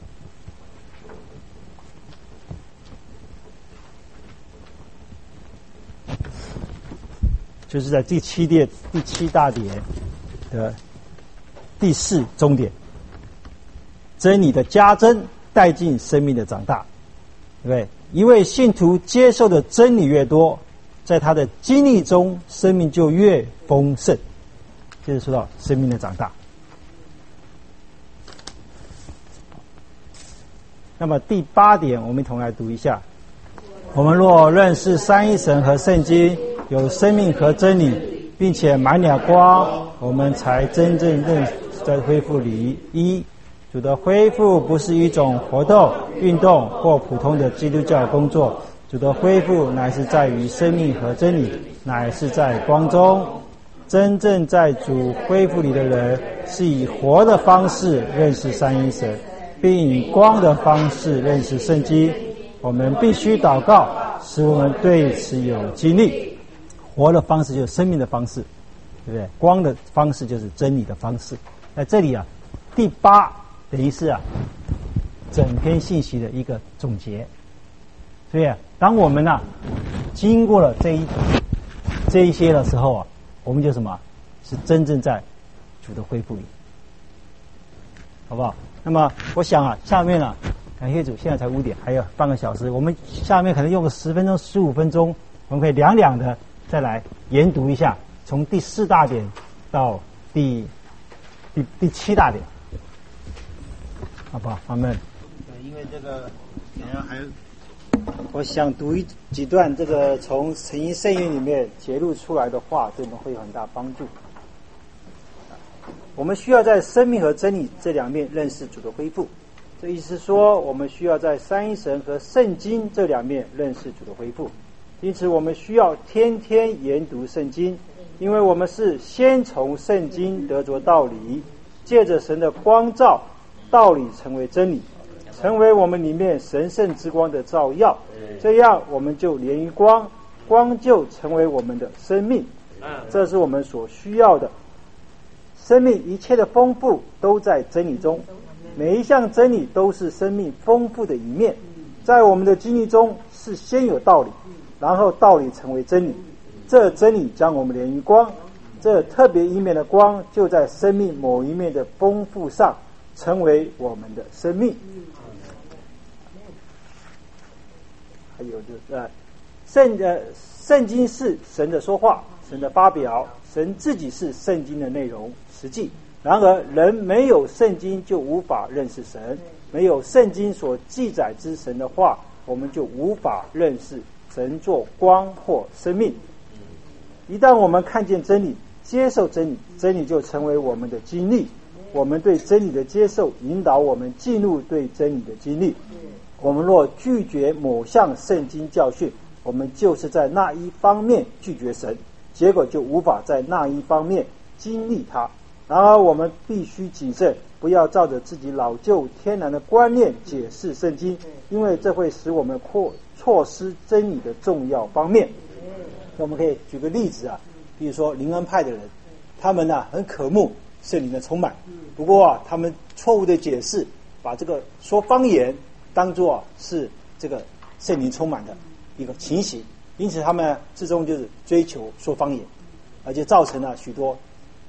就是在第七列第七大点的第四终点，真理的加增带进生命的长大，对不对？一位信徒接受的真理越多，在他的经历中，生命就越丰盛。接着说到生命的长大。那么第八点，我们一同来读一下：我们若认识三一神和圣经，有生命和真理，并且满了光，我们才真正认在恢复里。一，主的恢复不是一种活动、运动或普通的基督教工作，主的恢复乃是在于生命和真理，乃是在光中。真正在主恢复里的人，是以活的方式认识三一神，并以光的方式认识圣经。我们必须祷告，使我们对此有经历。活的方式就是生命的方式，对不对？光的方式就是真理的方式。在这里啊，第八等于是啊整篇信息的一个总结。所以啊，当我们啊经过了这一这一些的时候啊，我们就什么？是真正在主的恢复里，好不好？那么我想啊，下面啊，感谢主，现在才五点，还有半个小时，我们下面可能用个十分钟、十五分钟，我们可以两两的再来研读一下，从第四大点到第第第七大点，好不好？阿们。因为这个，然后还有，我想读一几段这个从诚心圣言里面揭露出来的话，对我们会有很大帮助。我们需要在生命和真理这两面认识主的恢复。这意思是说，我们需要在三一神和圣经这两面认识主的恢复。因此我们需要天天研读圣经，因为我们是先从圣经得着道理，借着神的光照，道理成为真理，成为我们里面神圣之光的照耀，这样我们就连于光，光就成为我们的生命。这是我们所需要的。生命一切的丰富都在真理中，每一项真理都是生命丰富的一面。在我们的经历中，是先有道理，然后道理成为真理，这真理将我们连于光，这特别一面的光就在生命某一面的丰富上成为我们的生命。还有就是呃圣呃圣经是神的说话，神的发表，神自己是圣经的内容实际。然而人没有圣经就无法认识神，没有圣经所记载之神的话，我们就无法认识神作光或生命。一旦我们看见真理，接受真理，真理就成为我们的经历。我们对真理的接受引导我们进入对真理的经历。我们若拒绝某项圣经教训，我们就是在那一方面拒绝神，结果就无法在那一方面经历它。然而我们必须谨慎，不要照着自己老旧天然的观念解释圣经，因为这会使我们错错失真理的重要方面。那我们可以举个例子啊，比如说灵恩派的人，他们啊很渴慕圣灵的充满，不过啊他们错误的解释，把这个说方言当作、啊、是这个圣灵充满的一个情形，因此他们最终就是追求说方言，而且造成了许多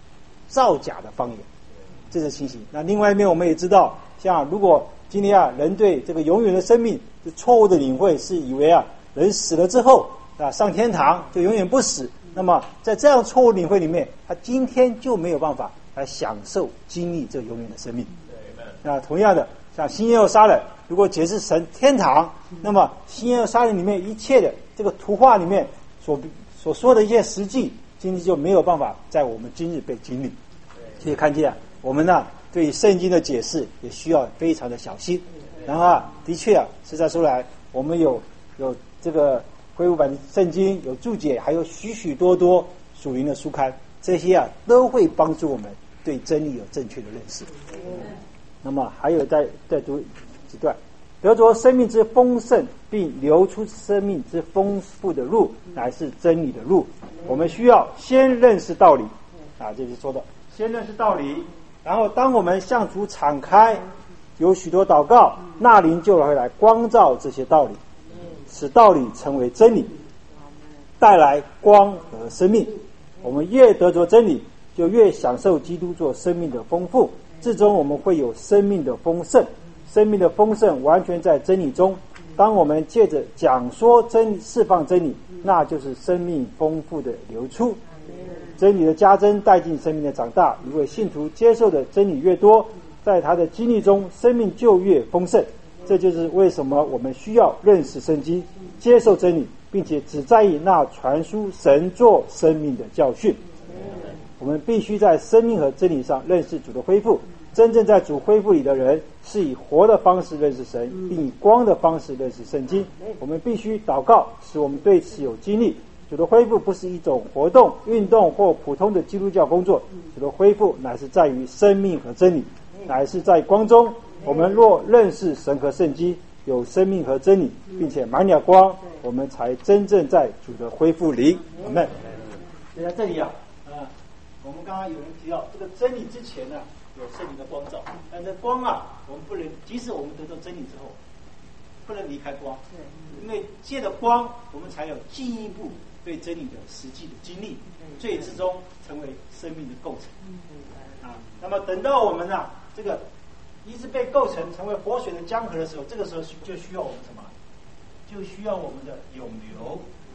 造假的方言，这是情形。那另外一面我们也知道，像如果今天啊人对这个永远的生命是错误的领会，是以为啊人死了之后啊上天堂就永远不死，那么在这样错误领会里面，他今天就没有办法来享受经历这永远的生命。那同样的，像新耶路撒冷，如果解释成天堂，那么新耶路撒冷里面一切的这个图画里面所所说的一些实际，今天就没有办法在我们今日被经历。可以看见啊，我们呢对圣经的解释也需要非常的小心。然后啊，的确啊，实在说来，我们有有这个恢复版圣经有注解，还有许许多多属灵的书刊，这些啊都会帮助我们对真理有正确的认识。那么还有再再读几段，得着生命之丰盛，并流出生命之丰富的路，乃是真理的路。我们需要先认识道理啊，这就是说的先认识道理，然后当我们向主敞开，有许多祷告，那灵就会来光照这些道理，使道理成为真理，带来光和生命。我们越得着真理，就越享受基督做生命的丰富，至终我们会有生命的丰盛。生命的丰盛完全在真理中，当我们借着讲说真理，释放真理，那就是生命丰富的流出。真理的加增带进生命的长大，一位信徒接受的真理越多，在他的经历中生命就越丰盛。这就是为什么我们需要认识圣经，接受真理，并且只在意那传输神做生命的教训。我们必须在生命和真理上认识主的恢复。真正在主恢复里的人，是以活的方式认识神，并以光的方式认识圣经。我们必须祷告，使我们对此有经历。主的恢复不是一种活动、运动或普通的基督教工作，主的恢复乃是在于生命和真理，乃是在光中。我们若认识神和圣经，有生命和真理，并且满了光，我们才真正在主的恢复里。阿们。所以在这里啊，啊，我们刚刚有人提到这个真理之前呢、啊，有圣灵的光照，但这光啊，我们不能，即使我们得到真理之后，不能离开光，因为借着光，我们才有进一步对真理的实际的经历，最至终成为生命的构成。啊，那么等到我们啊，这个一直被构成成为活水的江河的时候，这个时候就需要我们什么？就需要我们的涌流。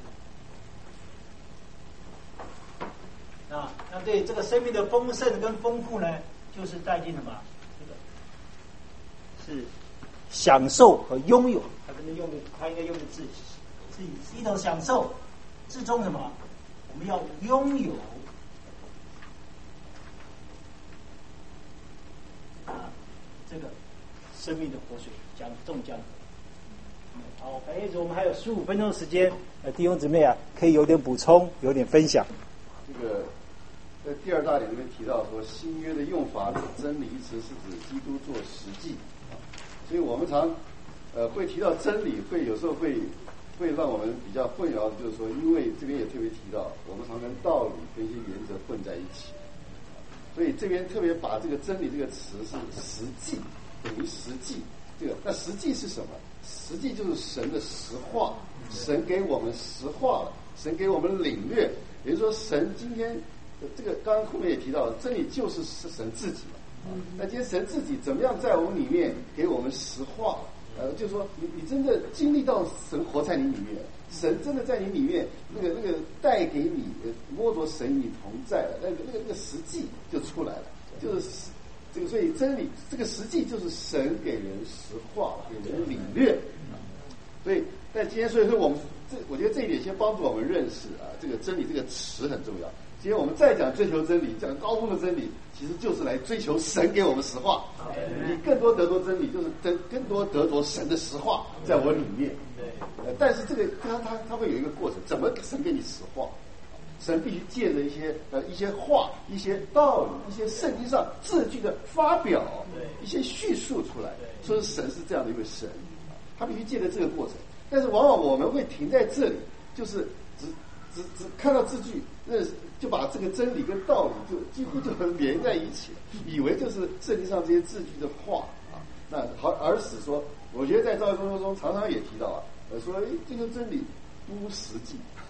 啊，那对这个生命的丰盛跟丰富呢，就是带进什么？这个是享受和拥有。他可能用的，他应该用的字是是一种享受，至终什么？我们要拥有啊这个生命的活水江众江河。好，反正我们还有十五分钟的时间，呃，弟兄姊妹啊，可以有点补充，有点分享。 这个在第二大点里面提到说，新约的用法，真理一词是指基督做实际，所以我们常呃会提到真理，会有时候会会让我们比较混淆，就是说，因为这边也特别提到，我们常跟道理跟一些原则混在一起，所以这边特别把这个真理这个词是实际等于实际，这个那实际是什么？实际就是神的实话，神给我们实话了，神给我们领略，也就是说，神今天这个刚刚后面也提到，真理就是是神自己嘛。那今天神自己怎么样在我们里面给我们实话？呃，就是说你你真的经历到神活在你里面，神真的在你里面，那个那个带给你摸着神与你同在了，那个那个那个实际就出来了，就是这个，所以真理这个实际就是神给人实话，给人领略。所以在今天，所以说我们这，我觉得这一点先帮助我们认识啊，这个真理这个词很重要。今天我们再讲追求真理，讲高峰的真理，其实就是来追求神给我们实话。你更多得着真理，就是更更多得着神的实话在我里面。呃，但是这个它它它会有一个过程，怎么神给你实话？神必须借着一些呃一些话、一些道理、一些圣经上字句的发表，一些叙述出来，说神是这样的一位神，他必须借着这个过程。但是往往我们会停在这里，就是只只只看到字句，认识就把这个真理跟道理就几乎就连在一起，以为就是圣经上这些字句的话啊。那好，而使说，我觉得在教会工作中常常也提到啊，呃说这个真理不实际。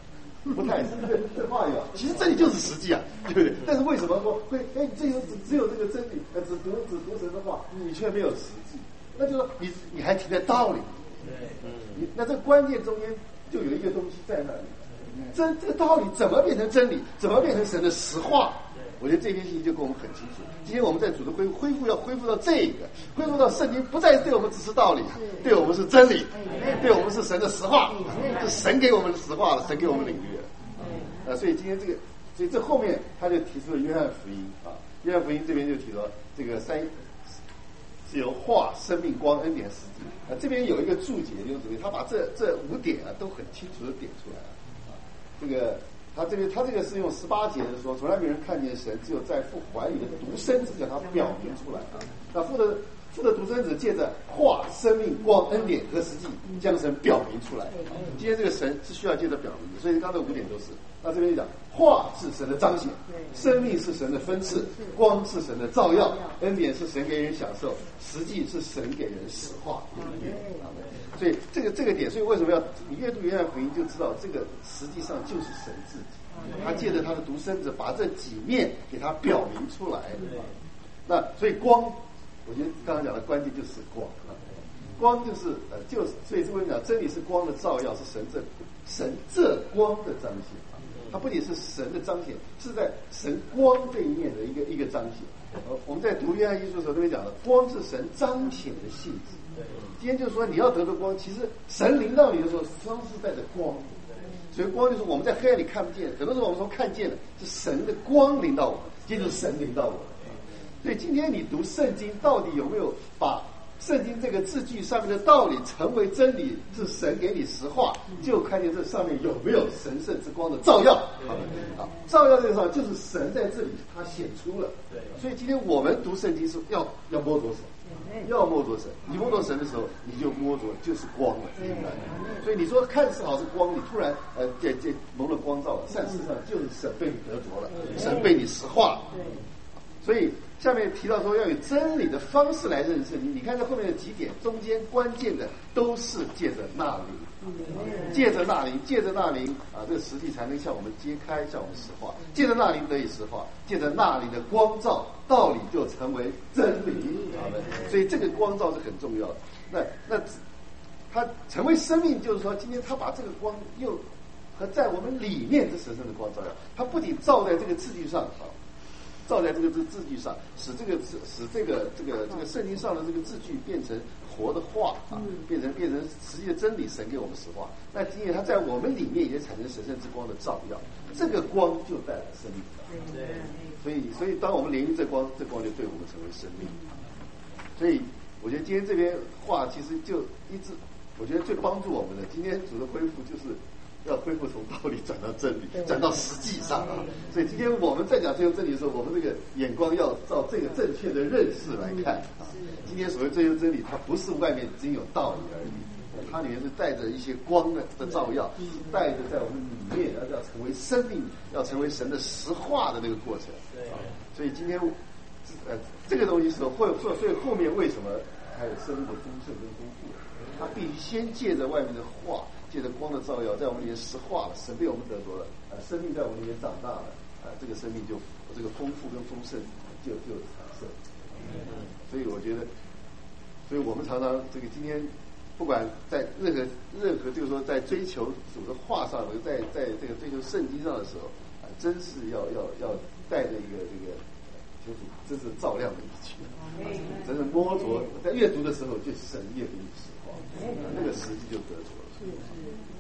不太是，对，这话有，其实真理就是实际啊，对不对？但是为什么说会，哎，只有只只有这个真理，呃，只读只读神的话，你却没有实际，那就是说你你还停在道理，对，嗯，你那这关键中间就有一个东西在那里，真这个道理怎么变成真理，怎么变成神的实话？我觉得这篇信息就跟我们很清楚。今天我们在主的恢恢复，要恢复到这个，恢复到圣经不再对我们只是道理，对我们是真理，对我们是神的实话，是神给我们的实话了，神给我们领域了。啊，所以今天这个，所以这后面他就提出了约翰福音啊，约翰福音这边就提到这个三是由话、生命、光、恩典、实际啊，这边有一个注解，弟兄姊妹，他把这这五点啊都很清楚的点出来了啊，这个。他这个他这个是用十八节的说，从来没人看见神，只有在父怀里的独生子将他表明出来啊。那父的父的独生子借着话、生命、光、恩典和实际，将神表明出来。今天这个神是需要借着表明的，所以刚才五点都是。那这边就讲，话是神的彰显，生命是神的分赐，光是神的照耀，恩典是神给人享受，实际是神给人实化。所以这个这个点，所以为什么要你阅读约翰福音就知道，这个实际上就是神自己，他借着他的独生子把这几面给他表明出来。那所以光，我觉得刚刚讲的关键就是光啊，光就是呃就是所以这边讲真理是光的照耀，是神这神这光的彰显。它不仅是神的彰显，是在神光这一面的一个一个彰显。呃，我们在读约翰一书的时候都会讲的，光是神彰显的性质。今天就是说，你要得到光，其实神临到你的时候，光是带着光。所以光就是我们在黑暗里看不见，很多时候我们说看见的是神的光临到我们，接着神临到我们。所以今天你读圣经，到底有没有把圣经这个字句上面的道理成为真理，是神给你实话，就看见这上面有没有神圣之光的照耀。啊，照耀这个上就是神在这里他显出了。所以今天我们读圣经是要要摸着神，要摸着神。你摸着神的时候，你就摸着就是光了。所以你说看似好是光，你突然呃这这蒙了光照了，但事实上就是神被你得着了，神被你实化。所以下面提到说要以真理的方式来认识圣经，你看这后面的几点，中间关键的都是借着那灵，借着那灵，借着那灵啊，这个实际才能向我们揭开，向我们实化。借着那灵得以实化，借着那灵的光照，道理就成为真理。好的，所以这个光照是很重要的。那那它成为生命，就是说今天他把这个光又和在我们里面这神圣的光照耀，它不仅照在这个字句上啊。照在这个字字句上，使这个字使这个这个这个圣经上的这个字句变成活的话啊，变成变成实际的真理，神给我们实话。那因为它在我们里面也产生神圣之光的照耀，这个光就带来生命。对，所以所以当我们连于这光，这光就对我们成为生命。所以我觉得今天这边话其实就一直，我觉得最帮助我们的，今天主的恢复就是要恢复从道理转到真理，转到实际上啊。所以今天我们在讲追求真理的时候，我们这个眼光要照这个正确的认识来看啊。今天所谓追求真理，它不是外面只有道理而已，它里面是带着一些光的的照耀，带着在我们里面要要成为生命，要成为神的实化的那个过程。啊，所以今天呃这个东西是会所以后面为什么还有生命的丰盛跟丰富？它必须先借着外面的话。借着光的照耀，在我们里面实化了，神被我们得着了，呃，生命在我们里面长大了，啊、呃，这个生命就这个丰富跟丰盛就就产生。所以我觉得，所以我们常常这个今天，不管在任何任何就是说在追求主的话上，在在这个追求圣经上的时候，啊、呃，真是要要要带着一个这个，就是真是照亮的一去，啊，真是摸着，在阅读的时候就神越给你实化，啊，那个实际就得着了。